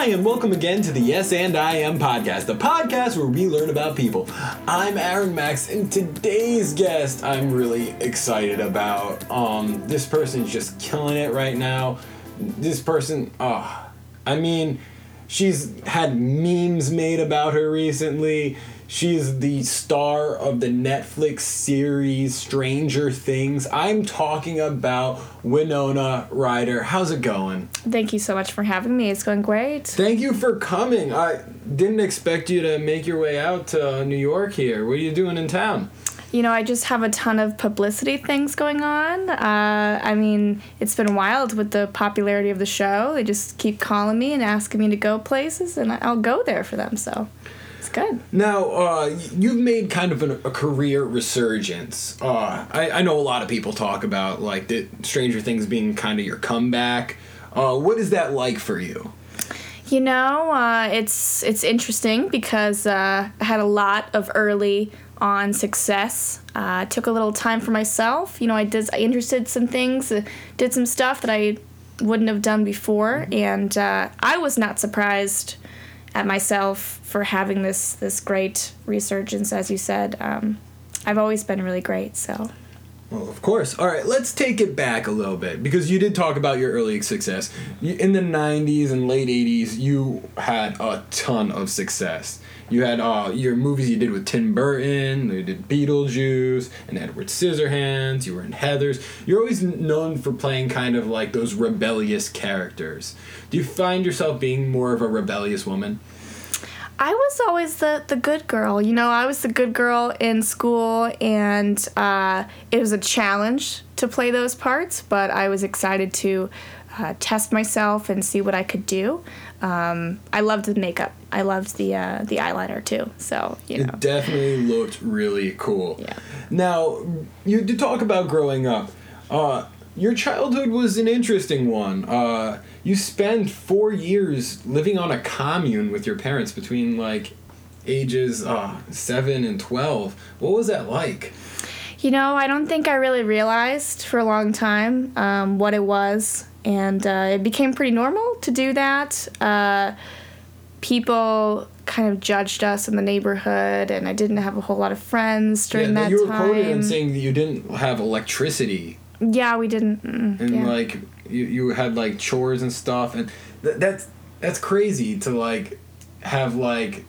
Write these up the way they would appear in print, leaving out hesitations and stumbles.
Hi, and welcome again to the Yes and I Am podcast, the podcast where we learn about people. I'm Aaron Max, and today's guest I'm really excited about. This person's just killing it right now. This person, she's had memes made about her recently. She's the star of the Netflix series Stranger Things. I'm talking about Winona Ryder. How's it going? Thank you so much for having me. It's going great. Thank you for coming. I didn't expect you to make your way out to New York here. What are you doing in town? You know, I just have a ton of publicity things going on. It's been wild with the popularity of the show. They just keep calling me and asking me to go places, and I'll go there for them, so it's good. Now, you've made kind of a career resurgence. I know a lot of people talk about, like, the Stranger Things being kind of your comeback. What is that like for you? You know, it's interesting because I had a lot of early on success. Took a little time for myself. You know, I interested some things, did some stuff that I wouldn't have done before, and I was not surprised at myself for having this great resurgence, as you said. I've always been really great, so. Well, of course. All right, let's take it back a little bit, because you did talk about your early success. In the 90s and late 80s, you had a ton of success. You had your movies you did with Tim Burton, you did Beetlejuice, and Edward Scissorhands, you were in Heathers. You're always known for playing kind of like those rebellious characters. Do you find yourself being more of a rebellious woman? I was always the good girl. You know, I was the good girl in school, and it was a challenge to play those parts, but I was excited to test myself and see what I could do. I loved the makeup. I loved the eyeliner, too, so, you know. It definitely looked really cool. Yeah. Now, you did talk about growing up. Your childhood was an interesting one. You spent 4 years living on a commune with your parents between, like, ages 7 and 12. What was that like? You know, I don't think I really realized for a long time what it was, and it became pretty normal to do that. People kind of judged us in the neighborhood, and I didn't have a whole lot of friends during that time. You were quoted in saying that you didn't have electricity. Yeah, we didn't. Like, you had, like, chores and stuff, and that's crazy to, like, have, like,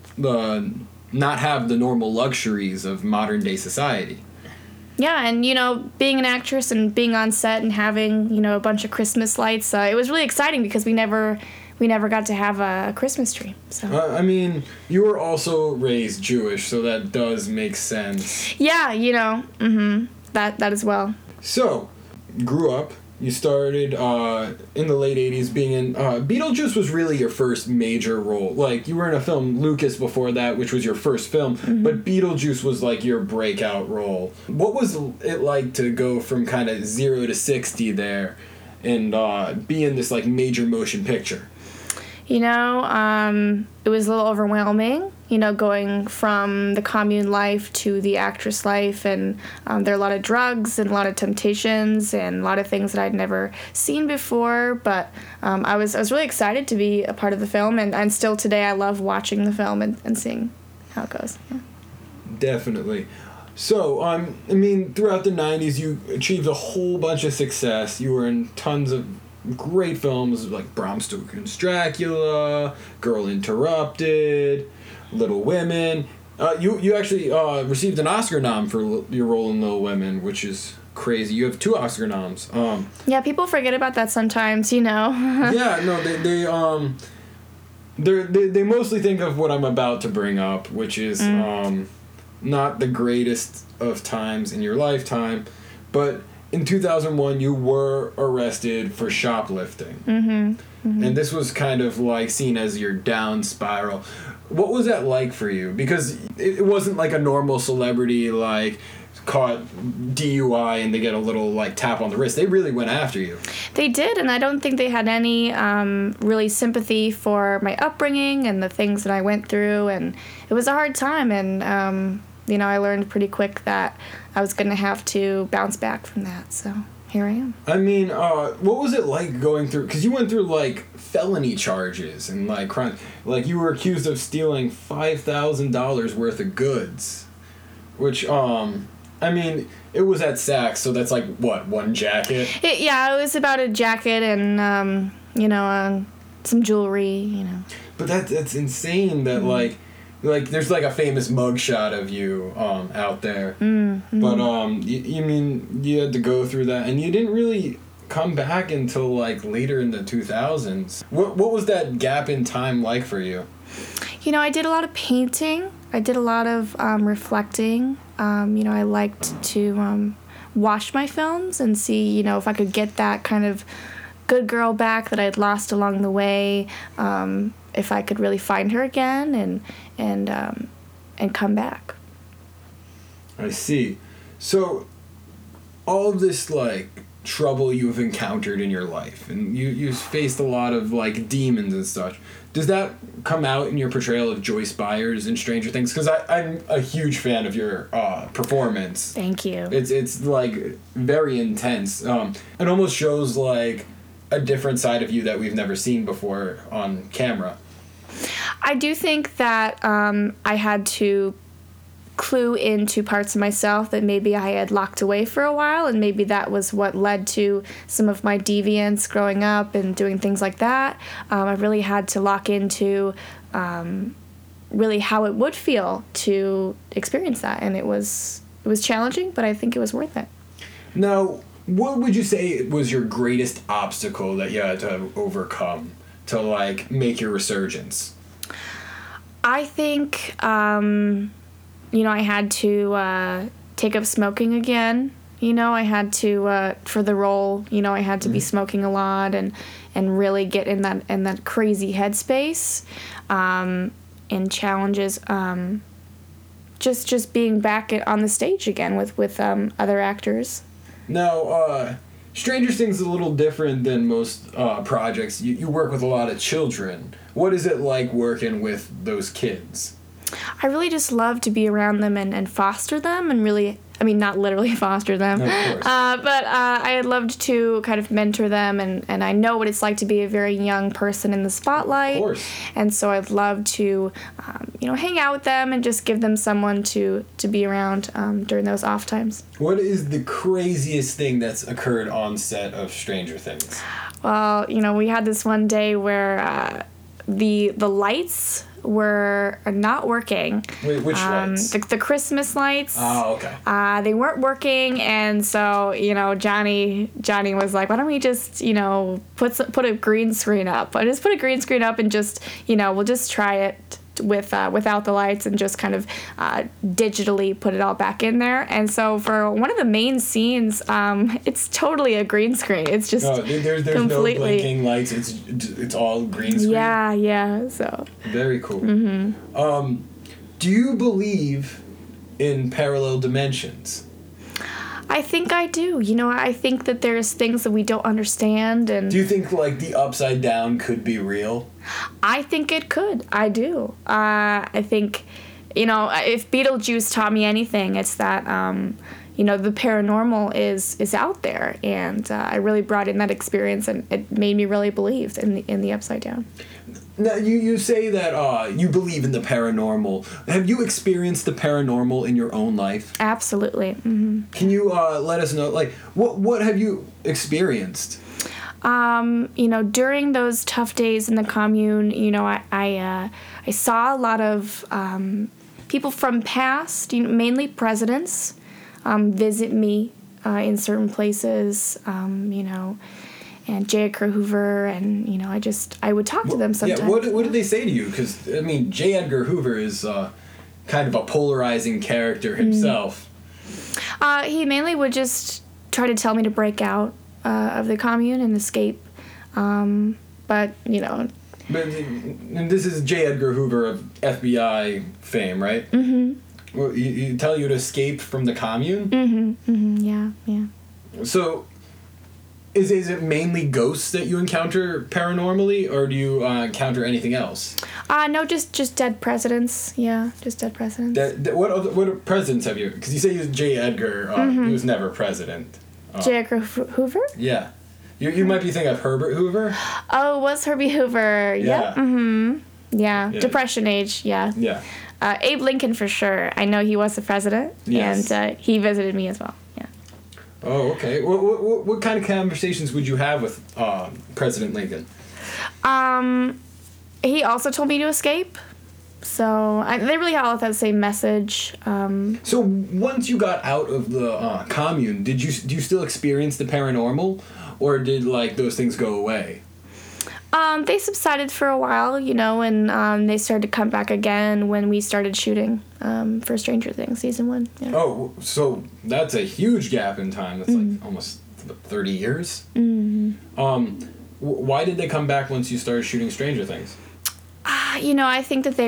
not have the normal luxuries of modern day society. Yeah, and, you know, being an actress and being on set and having, you know, a bunch of Christmas lights, it was really exciting because we never got to have a Christmas tree. So. You were also raised Jewish, so that does make sense. Yeah, you know, that as well. So, grew up. You started in the late 80s being in... Beetlejuice was really your first major role. Like, you were in a film, Lucas, before that, which was your first film, but Beetlejuice was, like, your breakout role. What was it like to go from kind of 0 to 60 there and be in this, like, major motion picture? You know, it was a little overwhelming, you know, going from the commune life to the actress life, and there are a lot of drugs and a lot of temptations and a lot of things that I'd never seen before, but I was really excited to be a part of the film, and still today I love watching the film and seeing how it goes. Yeah. Definitely. So, throughout the 90s, you achieved a whole bunch of success. You were in tons of great films like Bram Stoker's Dracula, Girl Interrupted, Little Women. You actually received an Oscar nom for your role in Little Women, which is crazy. You have 2 Oscar noms. Yeah, people forget about that sometimes, you know. Yeah, no, they mostly think of what I'm about to bring up, which is not the greatest of times in your lifetime, but in 2001, you were arrested for shoplifting. And this was kind of like seen as your down spiral. What was that like for you? Because it wasn't like a normal celebrity, like, caught DUI and they get a little, like, tap on the wrist. They really went after you. They did, and I don't think they had any really sympathy for my upbringing and the things that I went through, and it was a hard time, and you know, I learned pretty quick that I was going to have to bounce back from that, so. here I am. I mean, what was it like going through? Because you went through like felony charges and like crime. Like you were accused of stealing $5,000 worth of goods, which I mean, it was at Saks, so that's like what, one jacket? It was about a jacket and some jewelry, you know. But that's insane. That like there's like a famous mugshot of you out there. Mm-hmm. But you mean you had to go through that, and you didn't really come back until like later in the 2000s. What was that gap in time like for you? You know, I did a lot of painting. I did a lot of reflecting. I liked to watch my films and see, if I could get that kind of good girl back that I'd lost along the way. If I could really find her again and come back. I see. So, all of this like trouble you've encountered in your life, and you faced a lot of like demons and such. Does that come out in your portrayal of Joyce Byers in Stranger Things? Because I'm a huge fan of your performance. Thank you. It's like very intense. It almost shows like a different side of you that we've never seen before on camera. I do think that I had to clue into parts of myself that maybe I had locked away for a while, and maybe that was what led to some of my deviance growing up and doing things like that. I really had to lock into really how it would feel to experience that, and it was challenging, but I think it was worth it. Now, what would you say was your greatest obstacle that you had to overcome to like make your resurgence? I think I had to take up smoking again. I had to for the role. I had to be smoking a lot and really get in that crazy headspace, and challenges. Just being back on the stage again with other actors. Now, Stranger Things is a little different than most projects. You work with a lot of children. What is it like working with those kids? I really just love to be around them and foster them and really, not literally foster them, no, of course. But I loved to kind of mentor them, and I know what it's like to be a very young person in the spotlight. Of course. And so I'd love to, hang out with them and just give them someone to be around during those off times. What is the craziest thing that's occurred on set of Stranger Things? Well, we had this one day where the lights were not working. Wait, which lights? The Christmas lights. Oh, okay. They weren't working, and so Johnny was like, "Why don't we just put a green screen up? I just put a green screen up and just we'll just try it without the lights and just kind of digitally put it all back in there." And so for one of the main scenes, it's totally a green screen. It's just there's completely no blinking lights. It's all green screen. Yeah. So very cool. Mm-hmm. Do you believe in parallel dimensions? I think I do. I think that there's things that we don't understand. And do you think like the Upside Down could be real? I think it could. I do. I think, if Beetlejuice taught me anything, it's that, the paranormal is out there. And I really brought in that experience, and it made me really believe in the Upside Down. Now, you say that you believe in the paranormal. Have you experienced the paranormal in your own life? Absolutely. Mm-hmm. Can you let us know, like, what have you experienced? During those tough days in the commune, I saw a lot of people from past, mainly presidents, visit me in certain places, and J. Edgar Hoover, and I would talk to them sometimes. Yeah, what did they say to you? Because J. Edgar Hoover is kind of a polarizing character himself. He mainly would just try to tell me to break out of the commune and escape, but and this is J. Edgar Hoover of FBI fame, right? Mm-hmm. Well, you tell you to escape from the commune? Mm-hmm. Mm-hmm. Yeah. So, is it mainly ghosts that you encounter paranormally, or do you encounter anything else? No, just dead presidents. Yeah, just dead presidents. What presidents have you? Because you say he was J. Edgar. He was never president. J. Edgar Hoover? Yeah. You might be thinking of Herbert Hoover. Oh, it was Herbie Hoover. Yeah. Yep. Mm-hmm. Yeah. Depression age. Yeah. Yeah. Abe Lincoln for sure. I know he was the president. Yes. And he visited me as well. Yeah. Oh, okay. What kind of conversations would you have with President Lincoln? He also told me to escape. So they really all have the same message. So once you got out of the commune, do you still experience the paranormal, or did like those things go away? They subsided for a while, and they started to come back again when we started shooting for Stranger Things season 1. Yeah. Oh, so that's a huge gap in time. That's like almost 30 years. Mm-hmm. Why did they come back once you started shooting Stranger Things? I think that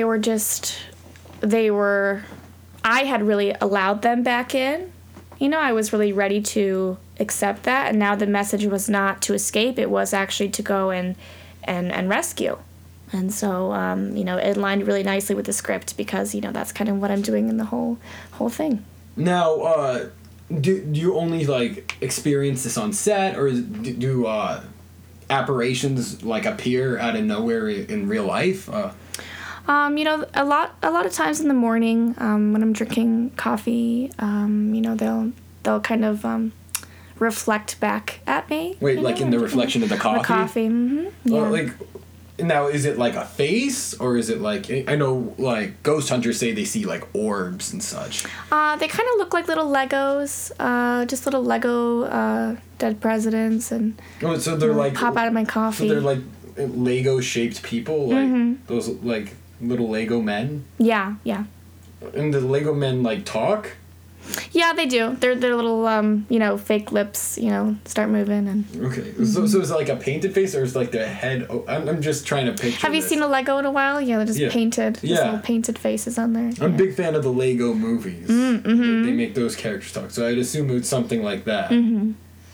I had really allowed them back in. I was really ready to accept that, and now the message was not to escape, it was actually to go and rescue. And so, it aligned really nicely with the script because, that's kind of what I'm doing in the whole thing. Now, do you only, like, experience this on set, or do apparitions, like, appear out of nowhere in real life? A lot of times in the morning, when I'm drinking coffee, they'll kind of reflect back at me. Wait, like in the reflection of the coffee? The coffee, mm-hmm. Yeah. Now, is it like a face, or is it like, I know, like, ghost hunters say they see, like, orbs and such. They kind of look like little Legos, just little Lego dead presidents, and so they're like pop out of my coffee. So they're like Lego-shaped people, like those, like, little Lego men? Yeah. And the Lego men, like, talk? Yeah, they do. They're little, fake lips, start moving and. Okay, so is it like a painted face, or is like the head? I'm just trying to picture. Have you seen a Lego in a while? Yeah, they're just painted. Yeah. Just little painted faces on there. I'm a big fan of the Lego movies. Mm-hmm. They make those characters talk, so I'd assume it's something like that. Mm-hmm.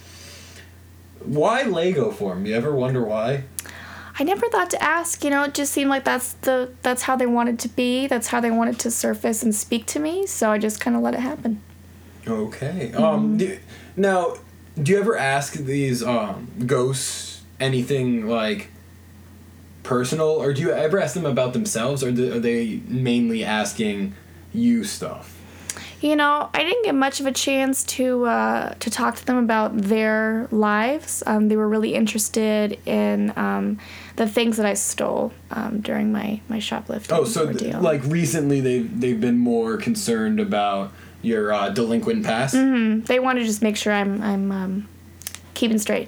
Why Lego form? You ever wonder why? I never thought to ask. It just seemed like that's how they wanted to be. That's how they wanted to surface and speak to me. So I just kind of let it happen. Okay. Now, do you ever ask these ghosts anything like personal, or do you ever ask them about themselves, or are they mainly asking you stuff? I didn't get much of a chance to talk to them about their lives. They were really interested in the things that I stole during my shoplifting. Oh, so like recently they've been more concerned about your delinquent past. Mm-hmm. They want to just make sure I'm keeping straight.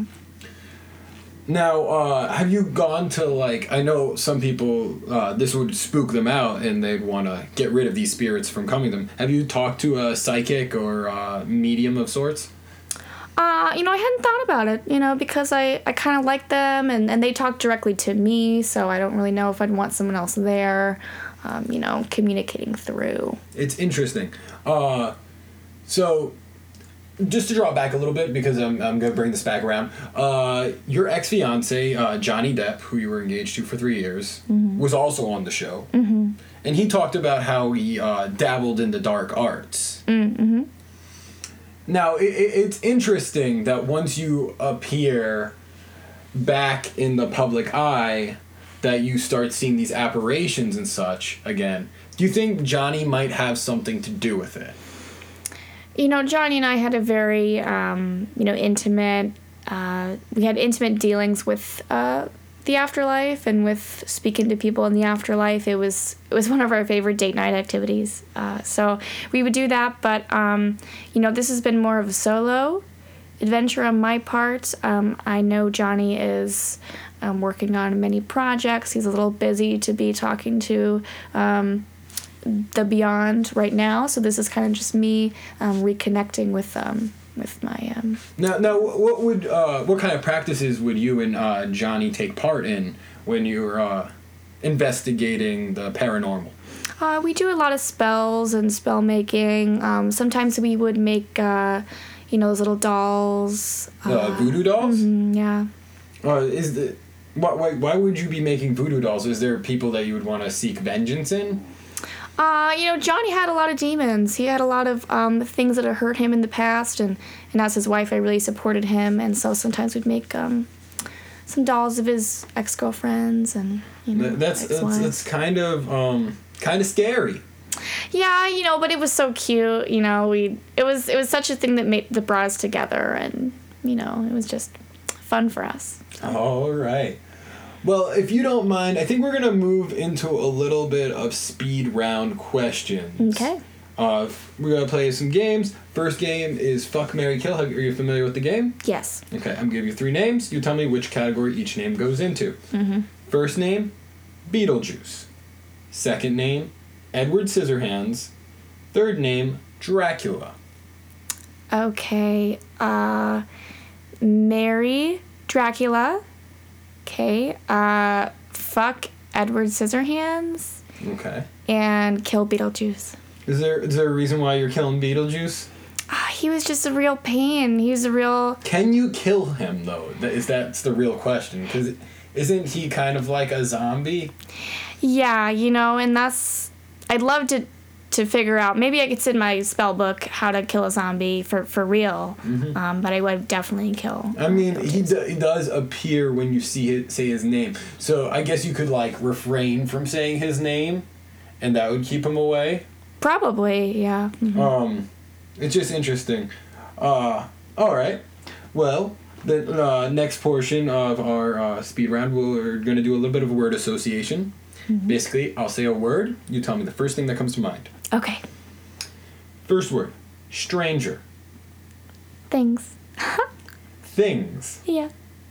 Now, have you gone to, like, I know some people, this would spook them out and they'd want to get rid of these spirits from coming to them. Have you talked to a psychic or a medium of sorts? I hadn't thought about it, because I kind of like them and they talk directly to me, so I don't really know if I'd want someone else there, communicating through. It's interesting. So, just to draw it back a little bit, because I'm going to bring this back around, your ex-fiance, Johnny Depp, who you were engaged to for 3 years, was also on the show. Mm-hmm. And he talked about how he dabbled in the dark arts. Mm-hmm. Now, it's interesting that once you appear back in the public eye, that you start seeing these apparitions and such again. Do you think Johnny might have something to do with it? Johnny and I had a very, intimate, we had intimate dealings with the afterlife and with speaking to people in the afterlife. It was one of our favorite date night activities. So we would do that, but, this has been more of a solo adventure on my part. I know Johnny is working on many projects. He's a little busy to be talking to the beyond right now, so this is kind of just me reconnecting with my Now what kind of practices would you and Johnny take part in when you're investigating the paranormal? We do a lot of spells and spell making. Sometimes we would make those little dolls, voodoo dolls. Yeah. Why would you be making voodoo dolls? Is there people that you would want to seek vengeance in? Johnny had a lot of demons. He had a lot of things that had hurt him in the past, and as his wife, I really supported him, and so sometimes we'd make some dolls of his ex-girlfriends, and that's kind of scary. Yeah, but it was so cute. It was such a thing that brought us together, and it was just fun for us. All right. Well, if you don't mind, I think we're gonna move into a little bit of speed round questions. Okay. We're gonna play some games. First game is Fuck, Marry, Kill. Are you familiar with the game? Yes. Okay, I'm gonna give you 3 names. You tell me which category each name goes into. Mm-hmm. First name, Beetlejuice. Second name, Edward Scissorhands. Third name, Dracula. Okay. Marry Dracula. Okay. Fuck Edward Scissorhands. Okay. And kill Beetlejuice. Is there a reason why you're killing Beetlejuice? He was just a real pain. He was a real... Can you kill him, though? That's the real question. Because isn't he kind of like a zombie? Yeah, and that's... I'd love to figure out... Maybe I could send my spell book how to kill a zombie for real. Mm-hmm. But I would definitely kill... I mean, he does appear when you say his name. So I guess you could, refrain from saying his name, and that would keep him away. Probably, yeah. Mm-hmm. It's just interesting. All right. Well, the next portion of our speed round, we're going to do a little bit of word association. Mm-hmm. Basically, I'll say a word. You tell me the first thing that comes to mind. Okay. First word, stranger. Things. Things. Yeah.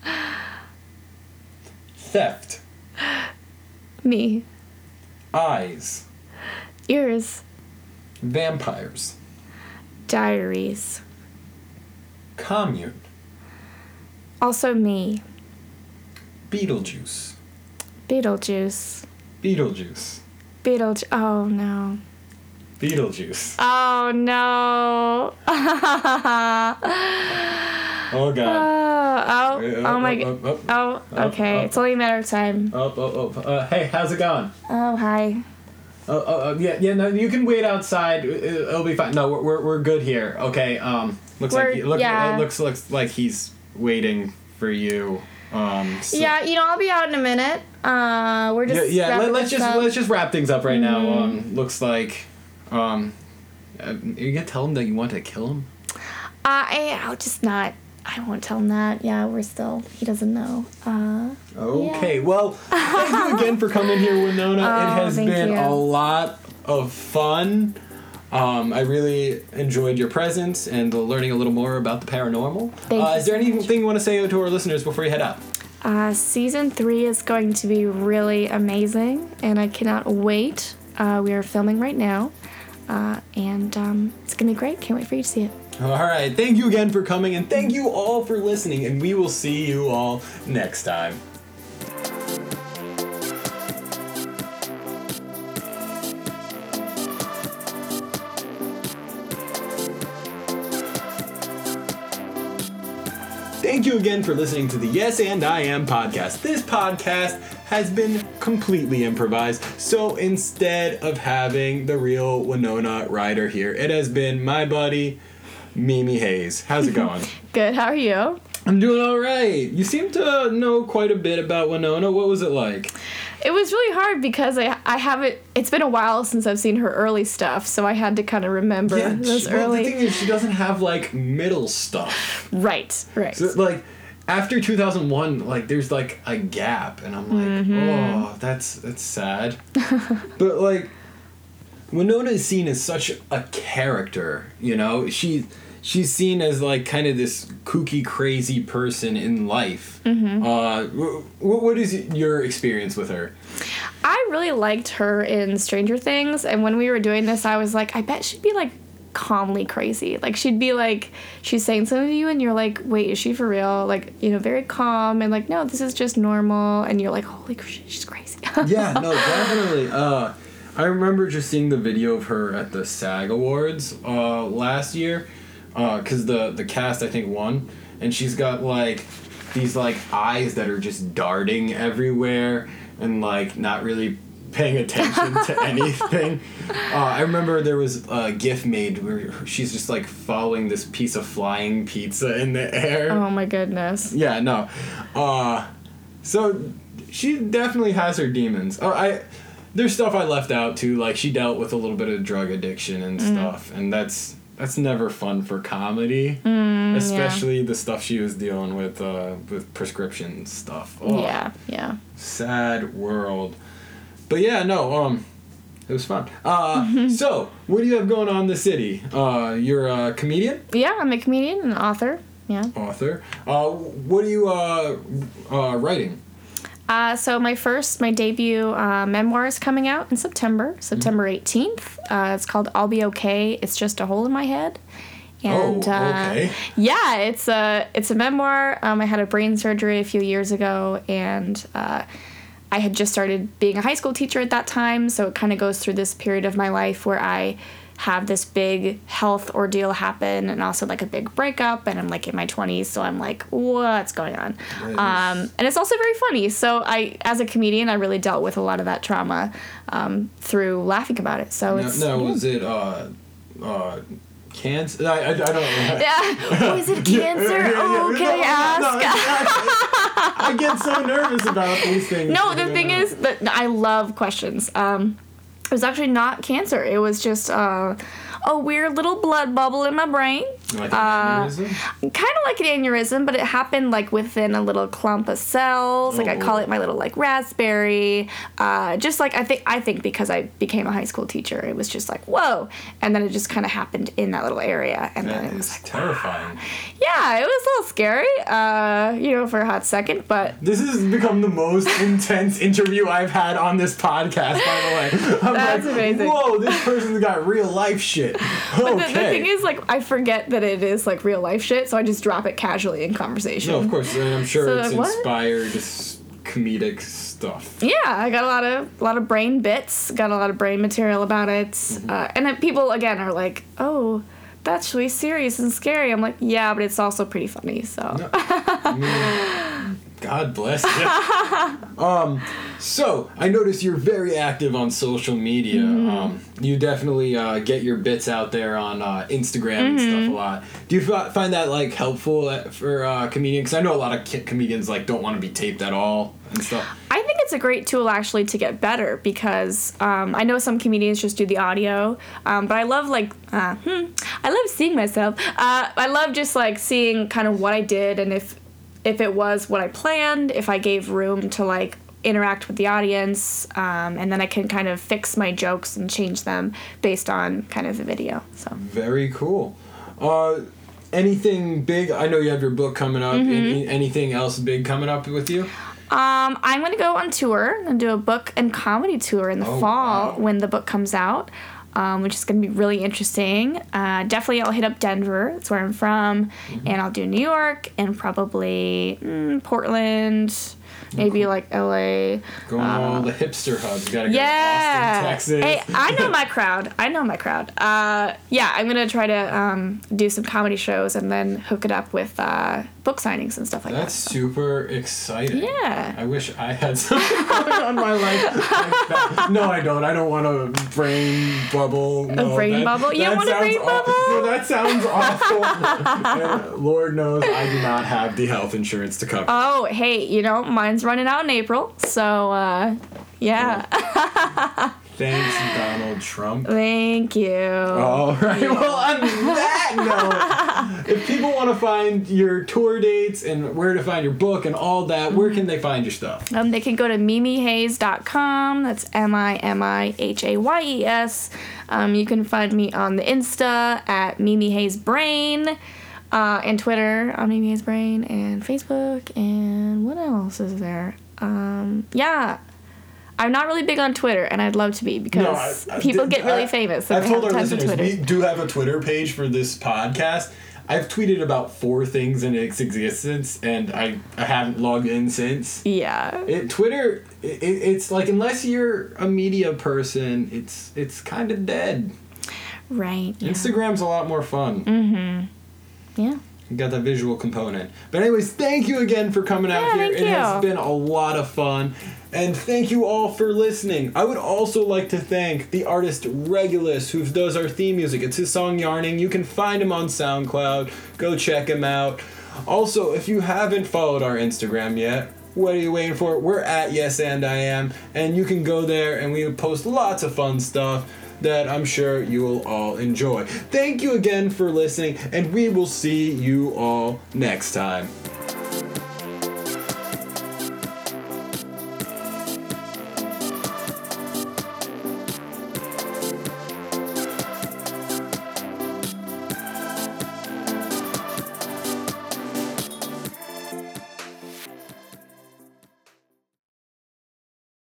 Theft. Me. Eyes. Ears. Vampires. Diaries. Commune. Also me. Beetlejuice. Beetlejuice. Beetlejuice. Oh no. Beetlejuice. Oh no. Oh god. Oh my god. Oh, okay. It's only a matter of time. Hey, how's it going? Oh, hi. Yeah, no, you can wait outside. It'll be fine. No, we're good here. Okay. It looks like he's waiting for you. Yeah, I'll be out in a minute. We're just let's just wrap things up right now. Looks like are you gonna tell him that you want to kill him? I'll just not. I won't tell him that. Yeah, he doesn't know. Okay, well, thank you again for coming here, Winona. It has been a lot of fun. I really enjoyed your presence and learning a little more about the paranormal. Is there anything you want to say to our listeners before you head out? Season 3 is going to be really amazing, and I cannot wait. We are filming right now, and it's going to be great. Can't wait for you to see it. All right. Thank you again for coming, and thank you all for listening, and we will see you all next time. Thank you again for listening to the Yes and I Am podcast. This podcast has been completely improvised, so instead of having the real Winona Ryder here, it has been my buddy, Mimi Hayes. How's it going? Good. How are you? I'm doing all right. You seem to know quite a bit about Winona. What was it like? It was really hard because I haven't... It's been a while since I've seen her early stuff, so I had to kind of remember those early... the thing is, she doesn't have, middle stuff. Right. So, after 2001, there's, a gap, and I'm like, oh, that's sad. But, Winona is seen as such a character, She's seen as, kind of this kooky, crazy person in life. Mm-hmm. What is your experience with her? I really liked her in Stranger Things, and when we were doing this, I was like, I bet she'd be, calmly crazy. She'd be, she's saying something to you, and you're like, wait, is she for real? Very calm, and, no, this is just normal, and you're like, holy shit, she's crazy. Yeah, no, definitely. I remember just seeing the video of her at the SAG Awards last year, because the cast, I think, won, and she's got, these, eyes that are just darting everywhere, and, not really paying attention to anything. I remember there was a GIF made where she's just like following this piece of flying pizza in the air. Oh my goodness. Yeah, no. So she definitely has her demons. There's stuff I left out too, like she dealt with a little bit of drug addiction and stuff, and that's never fun for comedy, especially the stuff she was dealing with prescription stuff. Oh, yeah. Sad world. But yeah, no, it was fun. So, what do you have going on in the city? You're a comedian? Yeah, I'm a comedian and author. Yeah. Author. What are you writing? So my debut memoir is coming out in September 18th. It's called I'll Be Okay. It's Just a Hole in My Head. And, okay. Yeah, it's a memoir. I had a brain surgery a few years ago, and I had just started being a high school teacher at that time, so it kind of goes through this period of my life where I have this big health ordeal happen and also like a big breakup, and I'm like in my 20s, so I'm like, what's going on? And it's also very funny. So as a comedian, I really dealt with a lot of that trauma through laughing about it. So was it cancer? I don't know. Yeah. Was it cancer? Can I ask? I get so nervous about these things. No, the thing is that I love questions. It was actually not cancer. It was just a weird little blood bubble in my brain. Like an aneurysm? Kind of like an aneurysm, but it happened like within a little clump of cells. Like I call it my little like raspberry. Just like I think because I became a high school teacher, it was just like whoa, and then it just kind of happened in that little area, and then it was like terrifying. Yeah, it was a little scary, for a hot second, but this has become the most intense interview I've had on this podcast. By the way, that's amazing. Whoa, this person's got real life shit. But the thing is, like, I forget that it is like real life shit, so I just drop it casually in conversation. No, of course, and I'm sure so it's like, inspired comedic stuff. Yeah, I got a lot of brain bits, got a lot of brain material about it, and then people again are like, "Oh, that's really serious and scary." I'm like, "Yeah, but it's also pretty funny." So. No, I mean, God bless you. So I notice you're very active on social media. You definitely get your bits out there on Instagram and stuff a lot. Do you find that like helpful for comedians? Because I know a lot of comedians like don't want to be taped at all and stuff. I think it's a great tool actually to get better because I know some comedians just do the audio, but I love I love seeing myself. I love just like seeing kind of what I did and if it was what I planned, if I gave room to like interact with the audience, and then I can kind of fix my jokes and change them based on kind of the video. So very cool. Anything big? I know you have your book coming up. Anything else big coming up with you? I'm going to go on tour and do a book and comedy tour in the fall when the book comes out. Which is going to be really interesting. Definitely I'll hit up Denver, that's where I'm from, and I'll do New York and probably Portland, maybe like LA. Going to all the hipster hubs. You got to go to Austin, Texas. Hey, I know my crowd. Yeah, I'm going to try to do some comedy shows and then hook it up with book signings and stuff like that. That's super exciting. Yeah. I wish I had something going on in my life like that. No, I don't. I don't want a brain bubble. No, bubble? You don't want a brain bubble? No, that sounds awful. Lord knows I do not have the health insurance to cover. Oh, hey, mine's running out in April, so, yeah. Thanks, Donald Trump. Thank you. All right. Yeah. Well, on that note, if people want to find your tour dates and where to find your book and all that, where can they find your stuff? They can go to mimihays.com. That's MIMIHAYES. You can find me on the Insta at mimihaysbrain, and Twitter on mimihaysbrain, and Facebook, and what else is there? Yeah. I'm not really big on Twitter, and I'd love to be because people get really famous. I've told our listeners we do have a Twitter page for this podcast. I've tweeted about 4 things in its existence, and I haven't logged in since. Yeah. Twitter, it's like unless you're a media person, it's kind of dead. Right. Yeah. Instagram's a lot more fun. Yeah. You got that visual component. But anyways, thank you again for coming out here. Thank you. It has been a lot of fun. And thank you all for listening. I would also like to thank the artist Regulus, who does our theme music. It's his song Yarning. You can find him on SoundCloud. Go check him out. Also, if you haven't followed our Instagram yet, what are you waiting for? We're at Yes And I Am, and you can go there and we post lots of fun stuff that I'm sure you will all enjoy. Thank you again for listening, and we will see you all next time.